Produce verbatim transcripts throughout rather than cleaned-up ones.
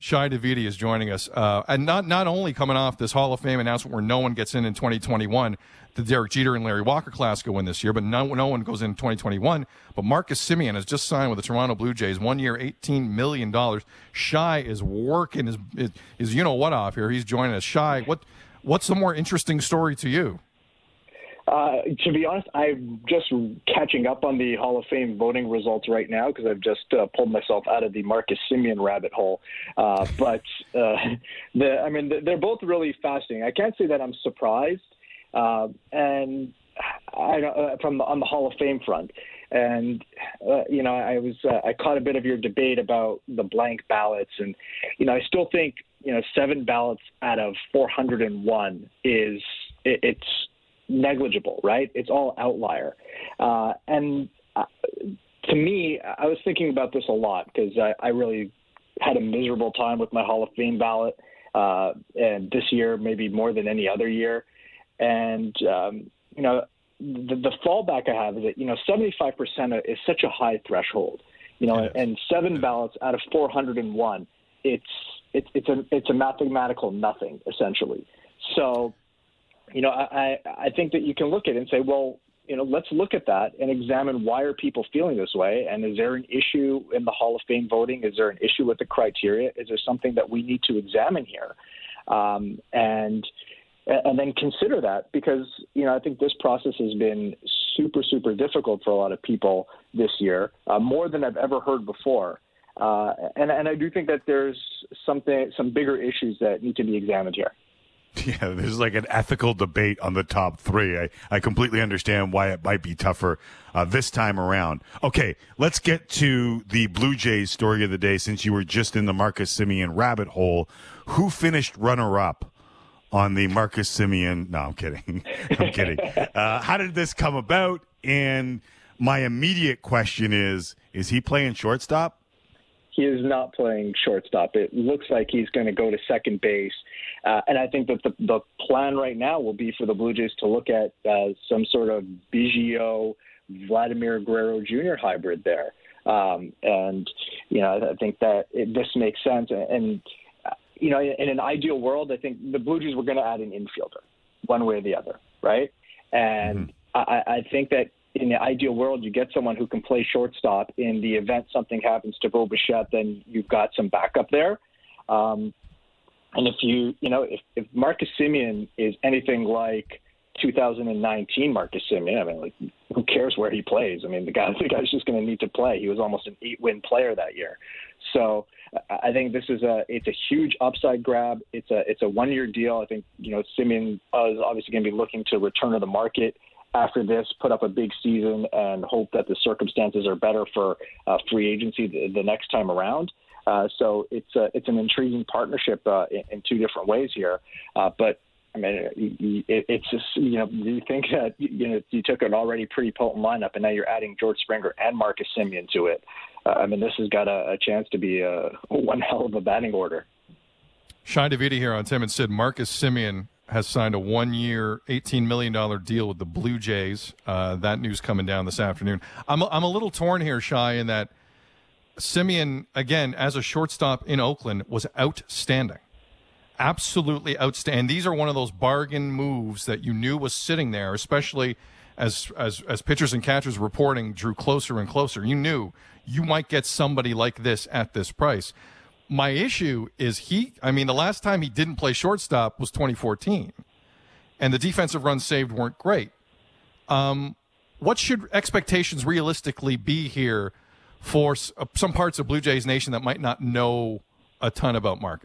Shi Davidi is joining us, uh, and not not only coming off this Hall of Fame announcement where no one gets in in twenty twenty-one, the Derek Jeter and Larry Walker Class go in this year, but no, no one goes in twenty twenty-one. But Marcus Semien has just signed with the Toronto Blue Jays, one year, eighteen million dollars. Shi is working his, his, his you-know-what off here. He's joining us. Shi, what, what's the more interesting story to you? Uh, to be honest, I'm just catching up on the Hall of Fame voting results right now because I've just uh, pulled myself out of the Marcus Semien rabbit hole. Uh, but uh, the, I mean, they're both really fascinating. I can't say that I'm surprised, uh, and I, uh, from the, on the Hall of Fame front. And uh, you know, I was uh, I caught a bit of your debate about the blank ballots, and you know, I still think you know seven ballots out of four hundred one is it, it's negligible, right? It's all outlier. Uh, and uh, to me, I was thinking about this a lot because I, I really had a miserable time with my Hall of Fame ballot, uh, and this year maybe more than any other year. And, um, you know, the, the fallback I have is that, you know, seventy-five percent is such a high threshold, you know, yes. and seven ballots out of four hundred one, it's, it's, it's a, it's a mathematical nothing, essentially. So, You know, I, I think that you can look at it and say, well, you know, let's look at that and examine why are people feeling this way, and is there an issue in the Hall of Fame voting? Is there an issue with the criteria? Is there something that we need to examine here? Um, and and then consider that because, you know, I think this process has been super, super difficult for a lot of people this year, uh, more than I've ever heard before. Uh, and, and I do think that there's something, some bigger issues that need to be examined here. Yeah, there's like an ethical debate on the top three. I, I completely understand why it might be tougher uh, this time around. Okay, let's get to the Blue Jays story of the day since you were just in the Marcus Semien rabbit hole. Who finished runner-up on the Marcus Semien? No, I'm kidding. I'm kidding. Uh, how did this come about? And my immediate question is, is he playing shortstop? He is not playing shortstop. It looks like he's going to go to second base. Uh, and I think that the, the plan right now will be for the Blue Jays to look at uh, some sort of Biggio, Vladimir Guerrero Junior hybrid there. Um, and, you know, I think that it, this makes sense. And, and uh, you know, in an ideal world, I think the Blue Jays were going to add an infielder one way or the other, right? And mm-hmm. I, I think that in the ideal world, you get someone who can play shortstop. In the event something happens to Bo Bichette, then you've got some backup there. Um, and if you, you know, if, if Marcus Semien is anything like two thousand nineteen Marcus Semien, I mean, like, who cares where he plays? I mean, the guy, the guy's just going to need to play. He was almost an eight-win player that year. So I think this is a, it's a huge upside grab. It's a, it's a one-year deal. I think, you know, Semien is obviously going to be looking to return to the market after this, put up a big season, and hope that the circumstances are better for uh, free agency the, the next time around. Uh, so it's a, it's an intriguing partnership uh, in, in two different ways here. Uh, but I mean, it, it's just, you know, you think that, you know, you took an already pretty potent lineup and now you're adding George Springer and Marcus Semien to it. Uh, I mean, this has got a, a chance to be a, one hell of a batting order. Shi Davidi here on Tim and Sid. Marcus Semien has signed a one-year, eighteen million dollars deal with the Blue Jays. Uh, that news coming down this afternoon. I'm a, I'm a little torn here, Shi, in that Semien, again, as a shortstop in Oakland, was outstanding. Absolutely outstanding. These are one of those bargain moves that you knew was sitting there, especially as as as pitchers and catchers reporting drew closer and closer. You knew you might get somebody like this at this price. My issue is he, I mean, the last time he didn't play shortstop was twenty fourteen, and the defensive runs saved weren't great. Um, what should expectations realistically be here for some parts of Blue Jays Nation that might not know a ton about Marcus?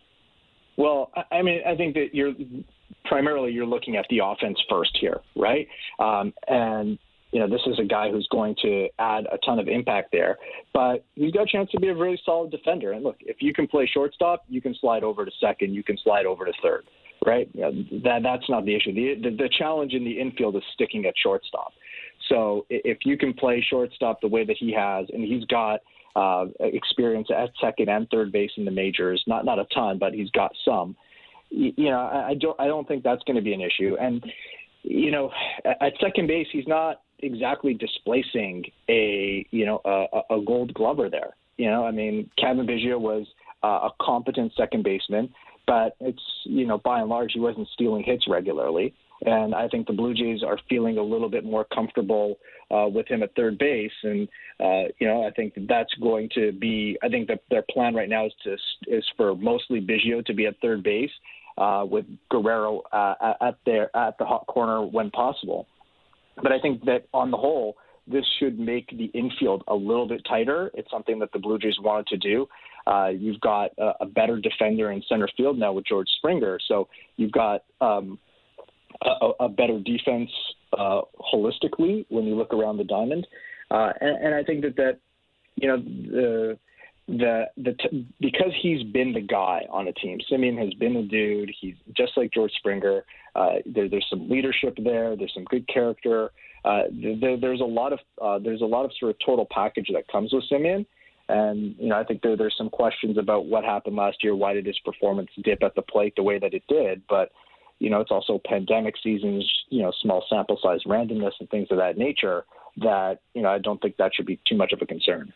Well, I mean, I think that you're primarily you're looking at the offense first here, right? Um, and you know, this is a guy who's going to add a ton of impact there, but he's got a chance to be a really solid defender. And look, if you can play shortstop, you can slide over to second, you can slide over to third, right? You know, that that's not the issue. The, the the challenge in the infield is sticking at shortstop. So if you can play shortstop the way that he has, and he's got uh, experience at second and third base in the majors, not not a ton, but he's got some. You, you know, I, I don't I don't think that's going to be an issue. And you know, at second base, he's not exactly displacing a you know a, a Gold Glover there. You know, I mean, Kevin Biggio was uh, a competent second baseman, but it's, you know, by and large, he wasn't stealing hits regularly. And I think the Blue Jays are feeling a little bit more comfortable uh, with him at third base. And, uh, you know, I think that's going to be, I think that their plan right now is to is for mostly Biggio to be at third base uh, with Guerrero uh, at their, at the hot corner when possible. But I think that on the whole, this should make the infield a little bit tighter. It's something that the Blue Jays wanted to do. Uh, you've got a, a better defender in center field now with George Springer. So you've got um, a, a better defense uh, holistically when you look around the diamond. Uh, and, and I think that, that you know, the the the t- because he's been the guy on a team. Semien has been the dude. He's just like George Springer. Uh, there, there's some leadership there. There's some good character. Uh, there, there's a lot of uh, there's a lot of sort of total package that comes with Semien. And, you know, I think there, there's some questions about what happened last year. Why did his performance dip at the plate the way that it did? But, you know, it's also pandemic seasons, you know, small sample size randomness and things of that nature that, you know, I don't think that should be too much of a concern.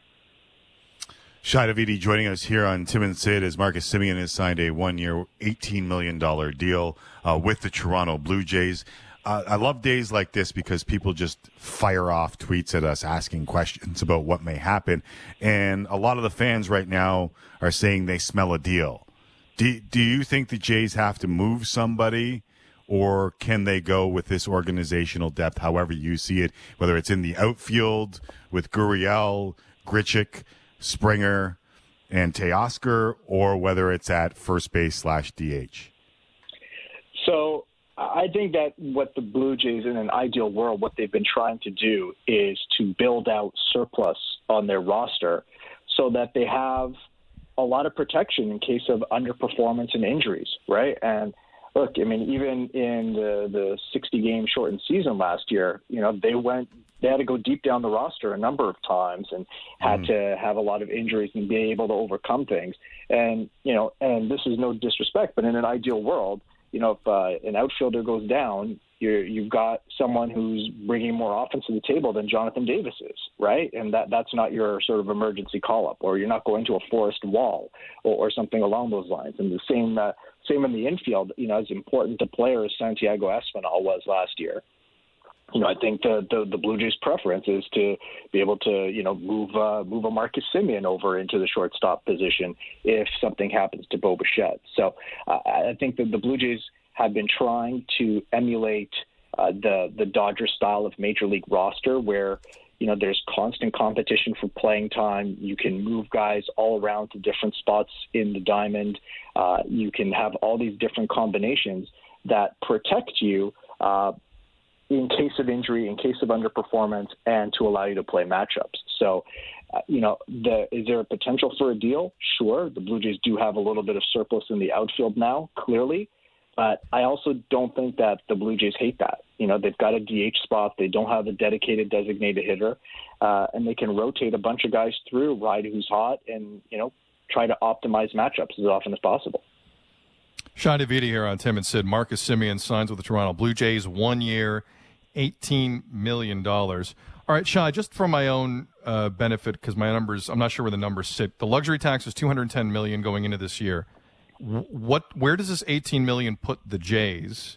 Shi Davidi joining us here on Tim and Sid as Marcus Semien has signed a one-year, eighteen million dollars deal uh, with the Toronto Blue Jays. Uh, I love days like this because people just fire off tweets at us asking questions about what may happen. And a lot of the fans right now are saying they smell a deal. Do, do you think the Jays have to move somebody, or can they go with this organizational depth, however you see it, whether it's in the outfield with Gurriel, Grichuk, Springer, and Teoscar, or whether it's at first base slash D H? So I think that what the Blue Jays, in an ideal world, what they've been trying to do is to build out surplus on their roster so that they have a lot of protection in case of underperformance and injuries, right? And look, I mean, even in the, the sixty-game shortened season last year, you know, they went, they had to go deep down the roster a number of times and had mm. to have a lot of injuries and be able to overcome things. And, you know, and this is no disrespect, but in an ideal world, you know, if uh, an outfielder goes down, you're, you've got someone who's bringing more offense to the table than Jonathan Davis is, right? And that that's not your sort of emergency call-up, or you're not going to a Forrest Wall or, or something along those lines. And the same uh, same in the infield, you know, as important a player as Santiago Espinal was last year. You know, I think the, the the Blue Jays' preference is to be able to, you know, move uh, move a Marcus Semien over into the shortstop position if something happens to Bo Bichette. So uh, I think that the Blue Jays have been trying to emulate uh, the the Dodger style of major league roster, where, you know, there's constant competition for playing time. You can move guys all around to different spots in the diamond. Uh, you can have all these different combinations that protect you Uh, in case of injury, in case of underperformance, and to allow you to play matchups. So, uh, you know, the, is there a potential for a deal? Sure. The Blue Jays do have a little bit of surplus in the outfield now, clearly. But I also don't think that the Blue Jays hate that. You know, they've got a D H spot. They don't have a dedicated designated hitter. Uh, and they can rotate a bunch of guys through, ride who's hot, and, you know, try to optimize matchups as often as possible. Shi Davidi here on Tim and Sid. Marcus Semien signs with the Toronto Blue Jays, one year, eighteen million dollars. All right, Shi, just for my own uh, benefit, because my numbers, I'm not sure where the numbers sit. The luxury tax is two hundred ten million dollars going into this year. What, where does this eighteen million dollars put the Jays?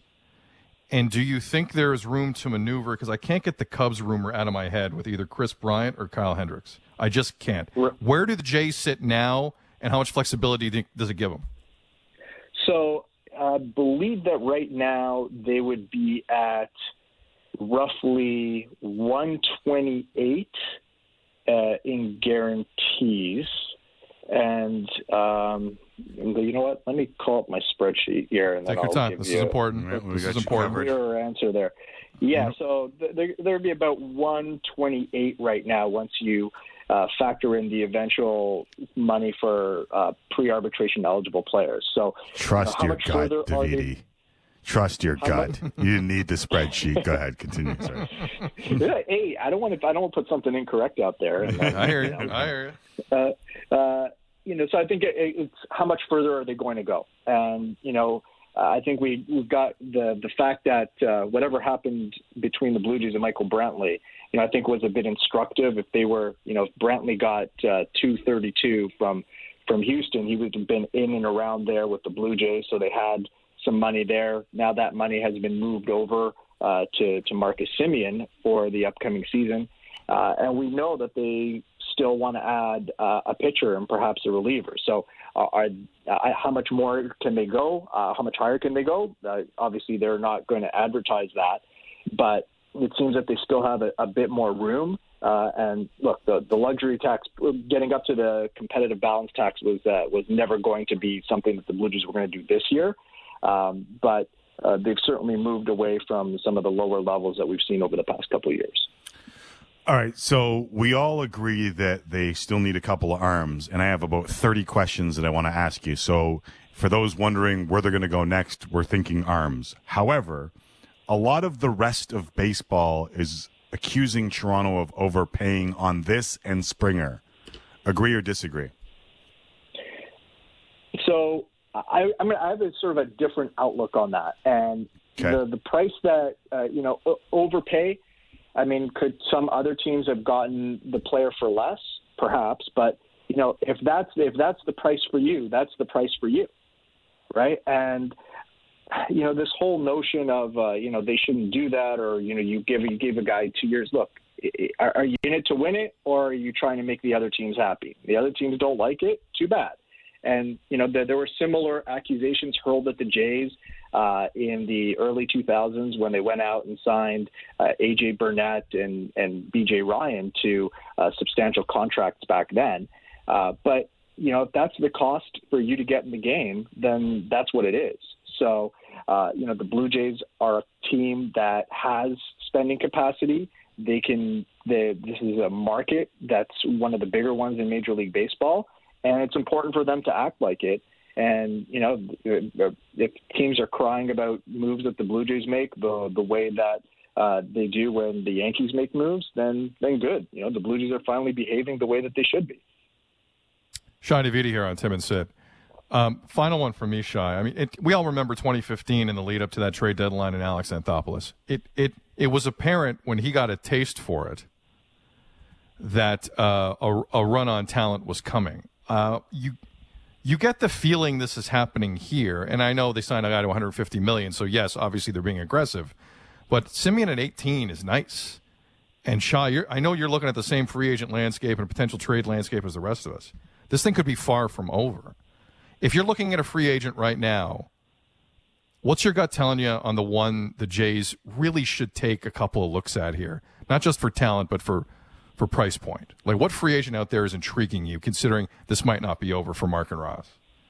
And do you think there is room to maneuver? Because I can't get the Cubs rumor out of my head with either Chris Bryant or Kyle Hendricks. I just can't. Where do the Jays sit now, and how much flexibility do you think, does it give them? So I believe that right now they would be at roughly one twenty-eight uh, in guarantees. And um, you know what? Let me call up my spreadsheet here. And Take then your I'll time. give This you, is important. Right, this is important. Clearer answer there. Yeah, Mm-hmm. so th- there would be about one twenty-eight right now once you uh, factor in the eventual money for uh, pre-arbitration eligible players. So Trust you know, your gut, Davidi. Trust your gut. Much? You didn't need the spreadsheet. Go ahead, continue. Sorry. Yeah, hey, I don't want to. I don't want to put something incorrect out there. And then, I hear you. you know, I hear you. Uh, uh, you know, so I think it, it's how much further are they going to go? And you know, uh, I think we we've got the the fact that uh, whatever happened between the Blue Jays and Michael Brantley, you know, I think was a bit instructive. If they were, you know, if Brantley got uh, two thirty-two from from Houston. He would have been in and around there with the Blue Jays, so they had some money there. Now that money has been moved over uh, to, to Marcus Semien for the upcoming season. Uh, and we know that they still want to add uh, a pitcher and perhaps a reliever. So uh, are, uh, how much more can they go? Uh, how much higher can they go? Uh, obviously, they're not going to advertise that. But it seems that they still have a, a bit more room. Uh, and look, the, the luxury tax, getting up to the competitive balance tax was uh, was never going to be something that the Blue Jays were going to do this year. Um, but uh, they've certainly moved away from some of the lower levels that we've seen over the past couple of years. All right, so we all agree that they still need a couple of arms, and I have about thirty questions that I want to ask you. So for those wondering where they're going to go next, we're thinking arms. However, a lot of the rest of baseball is accusing Toronto of overpaying on this and Springer. Agree or disagree? So I, I mean, I have a sort of a different outlook on that. And okay. the, the price that, uh, you know, overpay, I mean, could some other teams have gotten the player for less? Perhaps. But, you know, if that's if that's the price for you, that's the price for you. Right. And, you know, this whole notion of, uh, you know, they shouldn't do that, or, you know, you give you give a guy two years. Look, are, are you in it to win it, or are you trying to make the other teams happy? The other teams don't like it. Too bad. And, you know, there, there were similar accusations hurled at the Jays uh, in the early two thousands when they went out and signed uh, A J Burnett and, and B J Ryan to uh, substantial contracts back then. Uh, but, you know, if that's the cost for you to get in the game, then that's what it is. So, uh, you know, the Blue Jays are a team that has spending capacity. They can, they, this is a market that's one of the bigger ones in Major League Baseball, and it's important for them to act like it. And, you know, if teams are crying about moves that the Blue Jays make the the way that uh, they do when the Yankees make moves, then then good. You know, the Blue Jays are finally behaving the way that they should be. Shai Davidi here on Tim and Sid. Um, final one from me, Shai. I mean, it, we all remember twenty fifteen and the lead up to that trade deadline in Alex Anthopoulos. It it it was apparent when he got a taste for it that uh, a, a run on talent was coming. Uh, you you get the feeling this is happening here, and I know they signed a guy to one hundred fifty million dollars, so yes, obviously they're being aggressive. But Semien at eighteen is nice. And Shai, you're, I know you're looking at the same free agent landscape and potential trade landscape as the rest of us. This thing could be far from over. If you're looking at a free agent right now, what's your gut telling you on the one the Jays really should take a couple of looks at here? Not just for talent, but for, for price point. Like, what free agent out there is intriguing you, considering this might not be over for Mark and Ross?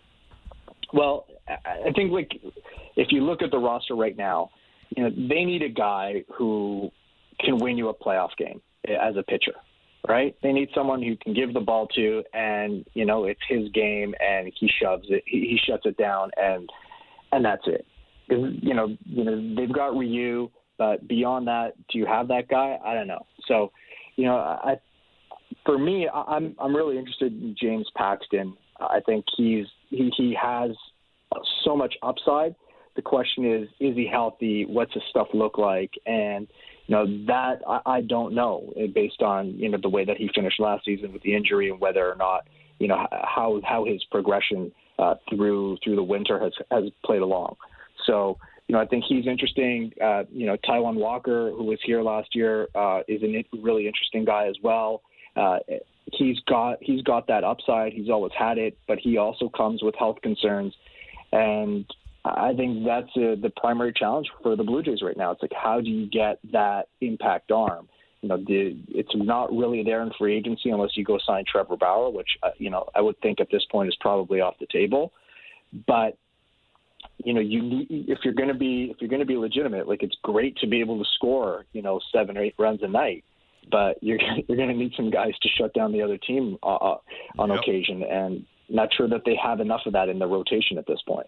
Well, I think, like, if you look at the roster right now, you know, they need a guy who can win you a playoff game as a pitcher. Right? They need someone who can give the ball to, and, you know, it's his game and he shoves it, he, he shuts it down, and and that's it. Because, you know, you know, they've got Ryu, but beyond that, do you have that guy? I don't know. So, you know, I, for me, I'm I'm really interested in James Paxton. I think he's he, he has so much upside. The question is, is he healthy? What's his stuff look like? And, you know, that I, I don't know based on, you know, the way that he finished last season with the injury and whether or not, you know, how how his progression uh, through through the winter has, has played along. So, you know, I think he's interesting. Uh, you know, Taijuan Walker, who was here last year, uh, is a really interesting guy as well. Uh, he's got he's got that upside. He's always had it, but he also comes with health concerns. And I think that's uh, the primary challenge for the Blue Jays right now. It's like, how do you get that impact arm? You know, the, it's not really there in free agency unless you go sign Trevor Bauer, which, uh, you know, I would think at this point is probably off the table. But, you know, you need, if you're going to be if you're going to be legitimate, like, it's great to be able to score, you know, seven or eight runs a night, but you're you're going to need some guys to shut down the other team uh, on yep. occasion, and not sure that they have enough of that in the rotation at this point.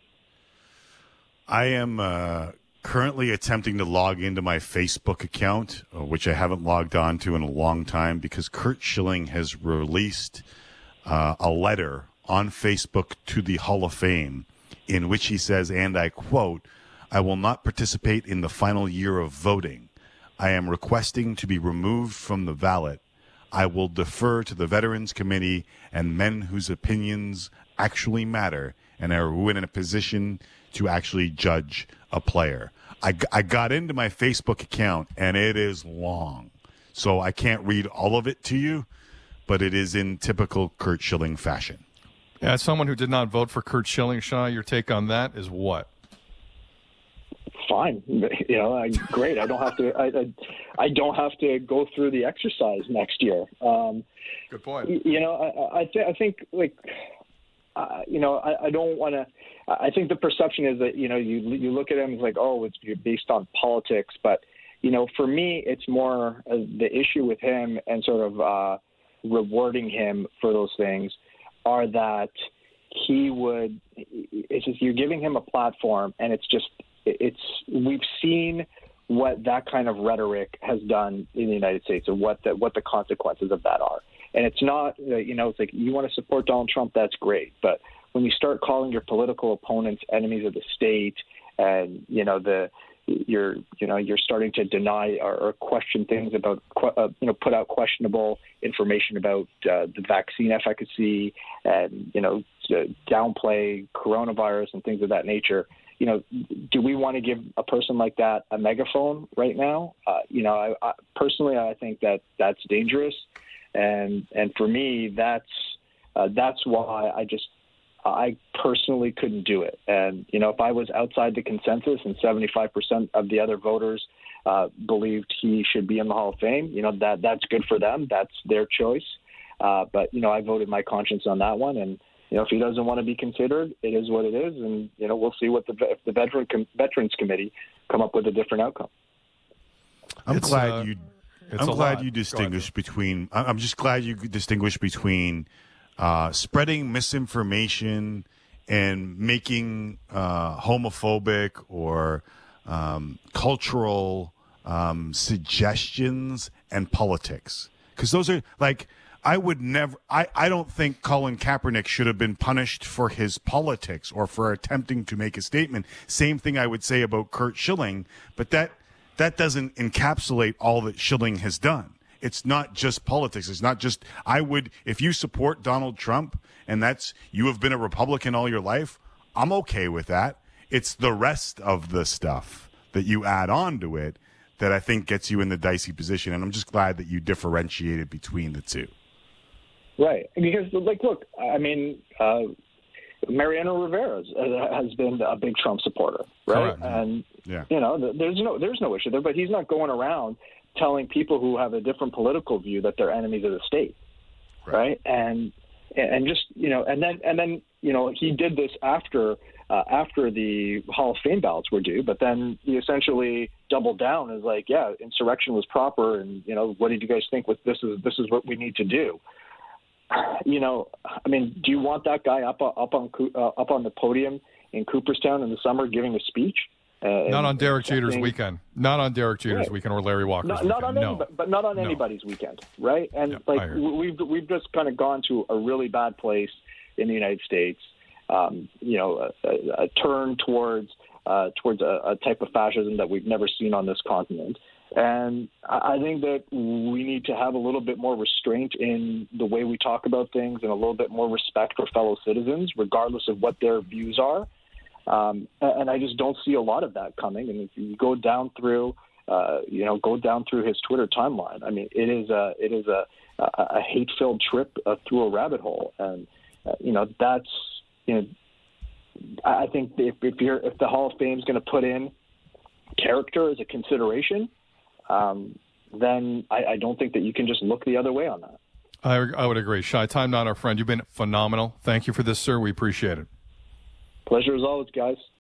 I am uh, currently attempting to log into my Facebook account, uh, which I haven't logged on to in a long time, because Curt Schilling has released uh, a letter on Facebook to the Hall of Fame in which he says, and I quote, "I will not participate in the final year of voting. I am requesting to be removed from the ballot. I will defer to the Veterans Committee and men whose opinions actually matter and are who in a position to actually judge a player. I, I got into my Facebook account, and it is long, so I can't read all of it to you, but it is in typical Curt Schilling fashion. Yeah, as someone who did not vote for Curt Schilling, Shai, your take on that is what? Fine, you know, I, great. I don't have to. I, I, I don't have to go through the exercise next year. Um, Good point. You know, I, I, th- I think like, uh, you know, I, I don't want to. I think the perception is that you know you you look at him as like, oh, it's based on politics, but you know, for me, it's more uh, the issue with him and sort of uh, rewarding him for those things are that he would. It's just you're giving him a platform, and it's just. It's we've seen what that kind of rhetoric has done in the United States and what the, what the consequences of that are. And it's not, you know, it's like you want to support Donald Trump, that's great. But when you start calling your political opponents enemies of the state and, you know, the you're, you know, you're starting to deny or, or question things about, uh, you know, put out questionable information about uh, the vaccine efficacy and, you know, downplay coronavirus and things of that nature. You know, do we want to give a person like that a megaphone right now? Uh, you know, I, I, personally, I think that that's dangerous, and and for me, that's uh, that's why I just I personally couldn't do it. And you know, if I was outside the consensus and seventy-five percent of the other voters uh, believed he should be in the Hall of Fame, you know, that that's good for them. That's their choice. Uh, but you know, I voted my conscience on that one, and. You know, if he doesn't want to be considered, it is what it is, and you know we'll see what the if the veteran com- Veterans Committee come up with a different outcome. I'm It's, glad uh, you. it's I'm a glad lot. you Go ahead. distinguish between. I- I'm just glad you distinguish between uh, spreading misinformation and making uh, homophobic or um, cultural um, suggestions and politics, because those are like. I would never. I, I don't think Colin Kaepernick should have been punished for his politics or for attempting to make a statement. Same thing I would say about Curt Schilling, but that that doesn't encapsulate all that Schilling has done. It's not just politics. It's not just. I would if you support Donald Trump and that's you have been a Republican all your life. I'm okay with that. It's the rest of the stuff that you add on to it that I think gets you in the dicey position. And I'm just glad that you differentiated between the two. Right, because like, look, I mean, uh, Mariano Rivera has been a big Trump supporter, right? Correct. And Yeah. you know, there's no there's no issue there, but he's not going around telling people who have a different political view that they're enemies of the state, right? right? And and just you know, and then and then you know, he did this after uh, after the Hall of Fame ballots were due, but then he essentially doubled down as like, yeah, insurrection was proper, and you know, what did you guys think? With this is this is what we need to do. You know, I mean, do you want that guy up up on uh, up on the podium in Cooperstown in the summer giving a speech? Uh, Not on Derek Jeter's saying, weekend. Not on Derek Jeter's Right. weekend or Larry Walker's not, weekend. not on no. anybody, but not on No. anybody's weekend, right? And Yeah, I like hear you. we've we've just kind of gone to a really bad place in the United States. Um, you know, a, a, a turn towards uh, towards a, a type of fascism that we've never seen on this continent. And I think that we need to have a little bit more restraint in the way we talk about things and a little bit more respect for fellow citizens, regardless of what their views are. Um, and I just don't see a lot of that coming. And if you go down through, uh, you know, go down through his Twitter timeline, I mean, it is a it is a, a, a hate-filled trip uh, through a rabbit hole. And, uh, you know, that's, you know, I think if, if you're if the Hall of Fame is going to put in character as a consideration, Um, then I, I don't think that you can just look the other way on that. I, I would agree. Shai, time not our friend. You've been phenomenal. Thank you for this, sir. We appreciate it. Pleasure as always, guys.